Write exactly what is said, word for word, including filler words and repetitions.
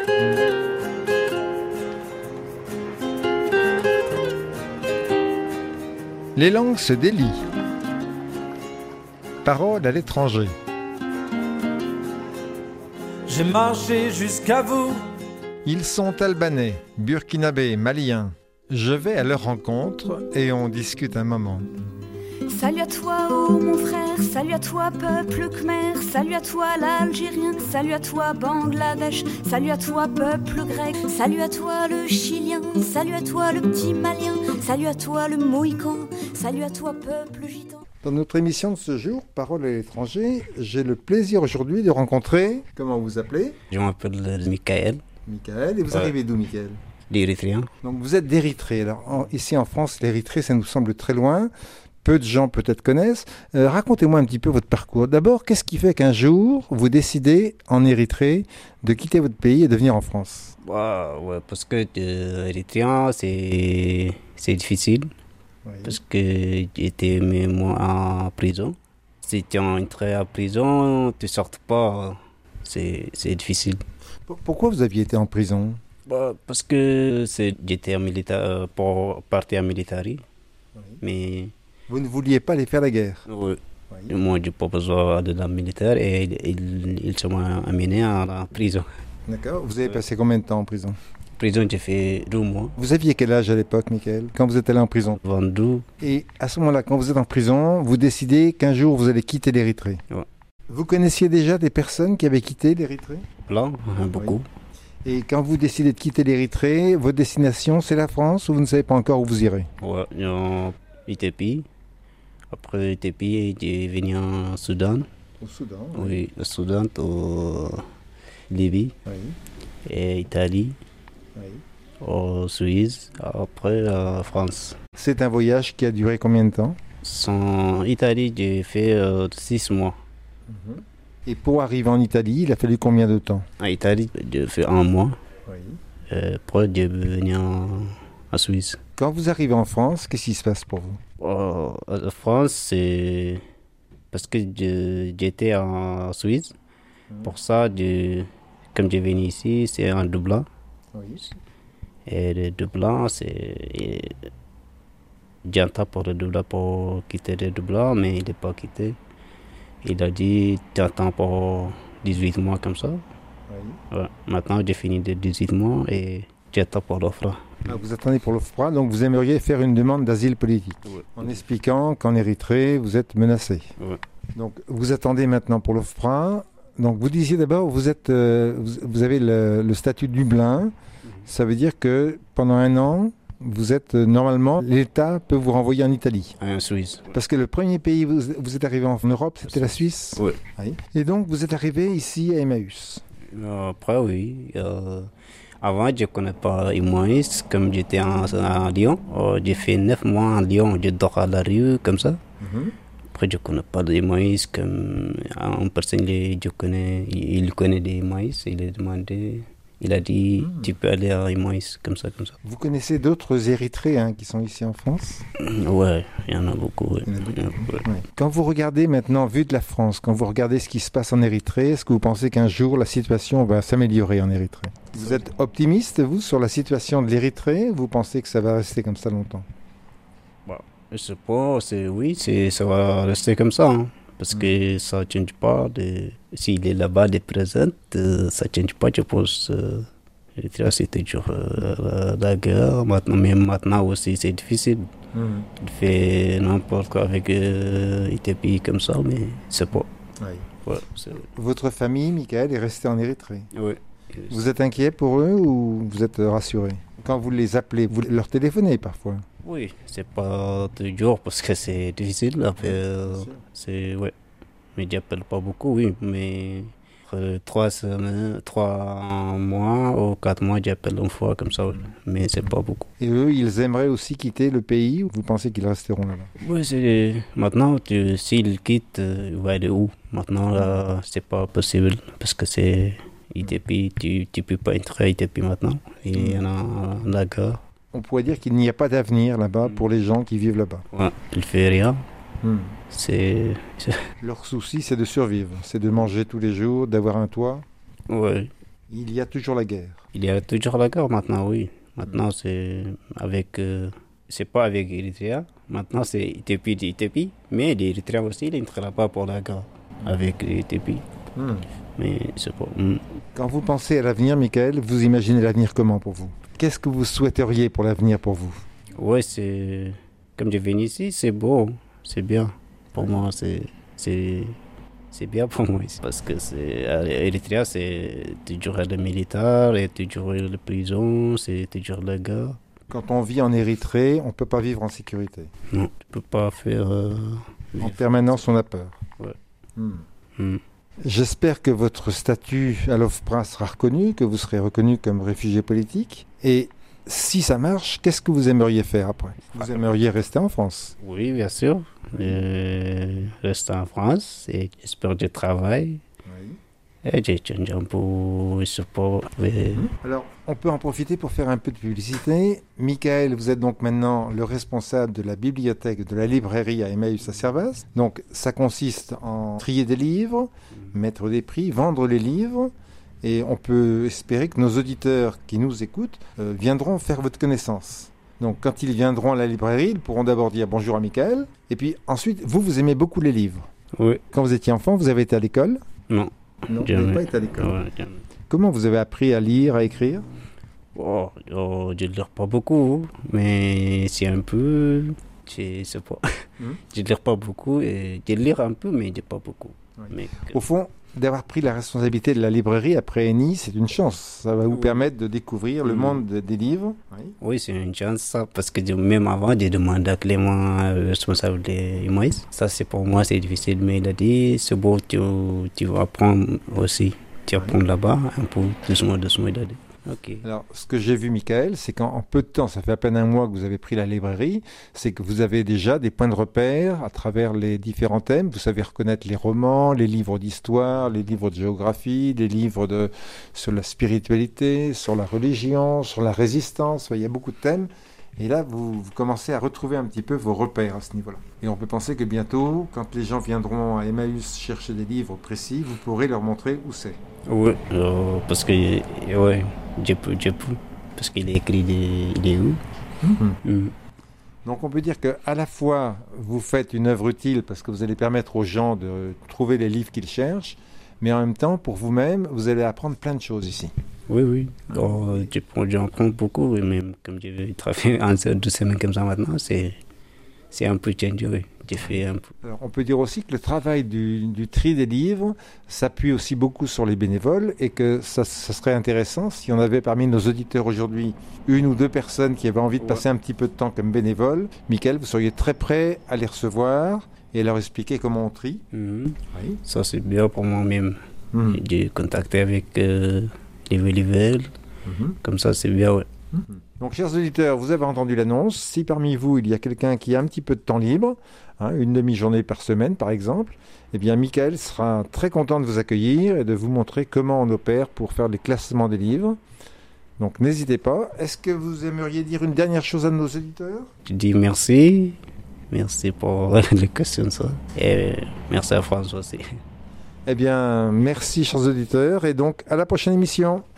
Les langues se délient. Paroles à l'étranger. J'ai marché jusqu'à vous. Ils sont albanais, burkinabés, maliens. Je vais à leur rencontre et on discute un moment. Salut à toi, oh mon frère, salut à toi, peuple khmer, salut à toi, l'Algérien, salut à toi, Bangladesh, salut à toi, peuple grec, salut à toi, le Chilien, salut à toi, le petit Malien, salut à toi, le Mohican, salut à toi, peuple gitan. Dans notre émission de ce jour, Paroles à l'étranger, j'ai le plaisir aujourd'hui de rencontrer, comment vous vous appelez ? Je m'appelle Michael. Michael, et vous Ouais. arrivez d'où, Michael ? L'Érythréen. Donc vous êtes d'Érythrée. Alors en- ici en France, l'Érythrée, ça nous semble très loin. Peu de gens peut-être connaissent. Euh, racontez-moi un petit peu votre parcours. D'abord, qu'est-ce qui fait qu'un jour, vous décidez en Érythrée de quitter votre pays et de venir en France ? Ouais, ouais, parce que l'Érythréen, c'est, c'est difficile. Oui. Parce que j'étais même moi en prison. Si tu entres en prison, tu ne sors pas. C'est, c'est difficile. Pour- Pourquoi vous aviez été en prison ? Bah, parce que c'est, j'étais en militaire, pour partir en militaire. Mais Vous ne vouliez pas aller faire la guerre ? ouais, Oui. moi, je n'ai pas besoin de la militaire et ils il, il sont amenés en, en prison. D'accord. Vous avez passé combien de temps en prison ? Prison, j'ai fait deux mois. Vous aviez quel âge à l'époque, Michael, quand vous êtes allé en prison ? Vendu. Et à ce moment-là, quand vous êtes en prison, vous décidez qu'un jour vous allez quitter l'Érythrée. Ouais. Vous connaissiez déjà des personnes qui avaient quitté l'Érythrée ? Là, beaucoup. Et quand vous décidez de quitter l'Érythrée, votre destination c'est la France ou vous ne savez pas encore où vous irez ? Ouais, en Éthiopie. Après Éthiopie, j'ai venu en Soudan. Au Soudan. Oui, au Soudan, au Libye, Oui. et Italie, Oui. au Suisse, après la France. C'est un voyage qui a duré combien de temps ? En Italie, j'ai fait euh, six mois. Et pour arriver en Italie, il a fallu combien de temps ? En Italie, j'ai fait un mois. Oui. Et après, j'ai venu en, en Suisse. Quand vous arrivez en France, qu'est-ce qui se passe pour vous ? Oh, en France, c'est parce que je- j'étais en Suisse. Pour ça, je- comme je venu ici, c'est un Dublin. Oui. Et le Dublin, c'est. et J'entends pour le Dublin pour quitter le Dublin, mais il n'est pas quitté. Il a dit tu attends pour dix-huit mois comme ça. Ouais. Maintenant, j'ai fini de dix-huit mois et j'attends pour l'offre. Ah, vous attendez pour l'OFPRA, donc vous aimeriez faire une demande d'asile politique, Ouais. en expliquant qu'en Érythrée, vous êtes menacé. Ouais. Donc vous attendez maintenant pour l'OFPRA. Donc vous disiez d'abord, vous, êtes, euh, vous, vous avez le, le statut de Dublin. Ça veut dire que pendant un an, vous êtes euh, normalement, l'État peut vous renvoyer en Italie. En Suisse. Parce que le premier pays où vous, vous êtes arrivé en Europe, c'était la Suisse. Oui. Oui. Et donc vous êtes arrivé ici à Emmaüs. Après, oui. euh, avant, je ne connais pas Emmaüs, comme j'étais en, à Lyon. Euh, j'ai fait neuf mois en Lyon, je dors à la rue, comme ça. Après, je ne connais pas d'Emmaüs, comme une personne, je connais, il il connaît des Emmaüs, il a demandé, il a dit, tu peux aller à Emmaüs, comme ça, comme ça. Vous connaissez d'autres Érythréens qui sont ici en France ? Ouais, il y en a beaucoup. Ouais. Il y en a beaucoup. Il y en a beaucoup. Ouais. Quand vous regardez maintenant, vu de la France, quand vous regardez ce qui se passe en Érythrée, est-ce que vous pensez qu'un jour la situation va s'améliorer en Érythrée ? Vous êtes optimiste, vous, sur la situation de l'Érythrée ? Vous pensez que ça va rester comme ça longtemps ? Je sais pas, c'est, oui, c'est, ça va rester comme ça. Hein, parce que ça ne change pas. De, s'il est là-bas, de présent, euh, ça ne change pas, je pense. Euh, L'Érythrée, c'est toujours euh, la, la guerre. Maintenant, même maintenant aussi, c'est difficile. Il fait n'importe quoi avec euh, Éthiopie comme ça, mais c'est pas. Ouais, c'est, Votre famille, Michael, est restée en Érythrée. ouais. Vous êtes inquiet pour eux ou vous êtes rassuré ? Quand vous les appelez, vous leur téléphonez parfois ? Oui, c'est pas toujours parce que c'est difficile. Après, euh, c'est, ouais. Mais j'appelle pas beaucoup, oui. Mais euh, trois semaines, trois mois ou quatre mois, j'appelle une fois comme ça. Oui. Mais c'est pas beaucoup. Et eux, ils aimeraient aussi quitter le pays ou vous pensez qu'ils resteront là-bas ? Oui, c'est, maintenant, tu, s'ils quittent, euh, ils vont aller où ? Maintenant, là, c'est pas possible parce que c'est Éthiopie, tu ne peux pas entrer à Éthiopie maintenant. Il y en a la guerre. On pourrait dire qu'il n'y a pas d'avenir là-bas pour les gens qui vivent là-bas. Ouais, il fait rien. C'est, c'est... Leur souci, c'est de survivre, c'est de manger tous les jours, d'avoir un toit. Ouais. Il y a toujours la guerre. Il y a toujours la guerre maintenant, oui. Maintenant, c'est avec... Euh, c'est pas avec l'Érythrée. Maintenant, c'est Éthiopie d'Éthiopie. Mais l'Érythrée aussi, il ne travaille pas pour la guerre avec l'Éthiopie. Mm. Mais c'est pas... Mm. Quand vous pensez à l'avenir, Michael, vous imaginez l'avenir comment pour vous? Qu'est-ce que vous souhaiteriez pour l'avenir pour vous? Oui, c'est... Comme je viens ici, c'est beau. C'est bien. Pour moi, c'est... c'est... C'est bien pour moi ici. Parce que c'est... Érythrée, c'est toujours le militaire, et toujours la prison, c'est toujours la guerre. Quand on vit en Érythrée, on ne peut pas vivre en sécurité. Non, tu ne peux pas faire... Euh, en permanence, on a peur. Ouais. Hmm. Mm. J'espère que votre statut à l'OFPRA sera reconnu, que vous serez reconnu comme réfugié politique. Et si ça marche, qu'est-ce que vous aimeriez faire après? Vous aimeriez rester en France? Oui, bien sûr. Euh, rester en France et j'espère du travail. Oui. Et j'ai changé un peu, je sais pas. Mais... Alors, on peut en profiter pour faire un peu de publicité. Michael, vous êtes donc maintenant le responsable de la bibliothèque de la librairie à Emmaüs à Servas. Donc, ça consiste en trier des livres, mettre des prix, vendre les livres. Et on peut espérer que nos auditeurs qui nous écoutent euh, viendront faire votre connaissance. Donc, quand ils viendront à la librairie, ils pourront d'abord dire bonjour à Michael. Et puis ensuite, vous, vous aimez beaucoup les livres. Oui. Quand vous étiez enfant, vous avez été à l'école? Non. Non, vous n'avez pas été à l'école. Ouais, comment vous avez appris à lire, à écrire? Oh, oh, je ne lis pas beaucoup, mais c'est un peu... Je sais pas. Hmm? Je ne lis pas beaucoup, et je lis un peu, mais je pas beaucoup. Oui. Mais... Au fond, d'avoir pris la responsabilité de la librairie après Eni, c'est une chance. Ça va vous oui. permettre de découvrir mmh. le monde de, des livres. Oui, oui c'est une chance, ça, parce que même avant, j'ai demandé à Clément, le responsable de Emmaüs. Ça, c'est pour moi, c'est difficile, mais il a dit, c'est beau, tu, tu vas apprendre aussi. Tu apprends oui. là-bas, un peu, doucement, doucement, il a dit. Okay. Alors, ce que j'ai vu, Michael, c'est qu'en peu de temps, ça fait à peine un mois que vous avez pris la librairie, c'est que vous avez déjà des points de repère à travers les différents thèmes. Vous savez reconnaître les romans, les livres d'histoire, les livres de géographie, les livres de, sur la spiritualité, sur la religion, sur la résistance. Il y a beaucoup de thèmes. Et là, vous, vous commencez à retrouver un petit peu vos repères à ce niveau-là. Et on peut penser que bientôt, quand les gens viendront à Emmaüs chercher des livres précis, vous pourrez leur montrer où c'est. Oui, euh, parce que ouais, je peux, je peux, parce qu'il est écrit, il est où. Mm-hmm. Mm. Donc on peut dire qu'à la fois, vous faites une œuvre utile parce que vous allez permettre aux gens de trouver les livres qu'ils cherchent, mais en même temps, pour vous-même, vous allez apprendre plein de choses ici. Oui, oui. Oh, j'en prends beaucoup, même comme je vais travailler en deux semaines comme ça maintenant, c'est, c'est un peu changé, oui. J'ai fait un peu. Alors, on peut dire aussi que le travail du, du tri des livres s'appuie aussi beaucoup sur les bénévoles et que ça, ça serait intéressant si on avait parmi nos auditeurs aujourd'hui une ou deux personnes qui avaient envie de passer ouais. un petit peu de temps comme bénévoles. Michael, vous seriez très prêt à les recevoir et leur expliquer comment on trie. Mmh. Oui. Ça, c'est bien pour moi-même. Mmh. J'ai contacté avec euh, les bénévoles. Mmh. Comme ça, c'est bien, ouais. Mmh. Donc, chers auditeurs, vous avez entendu l'annonce. Si parmi vous, il y a quelqu'un qui a un petit peu de temps libre, hein, une demi-journée par semaine, par exemple, eh bien, Michael sera très content de vous accueillir et de vous montrer comment on opère pour faire les classements des livres. Donc, n'hésitez pas. Est-ce que vous aimeriez dire une dernière chose à nos auditeurs? Je dis merci. Merci pour les questions, ça. Et merci à François aussi. Eh bien, merci, chers auditeurs. Et donc, à la prochaine émission.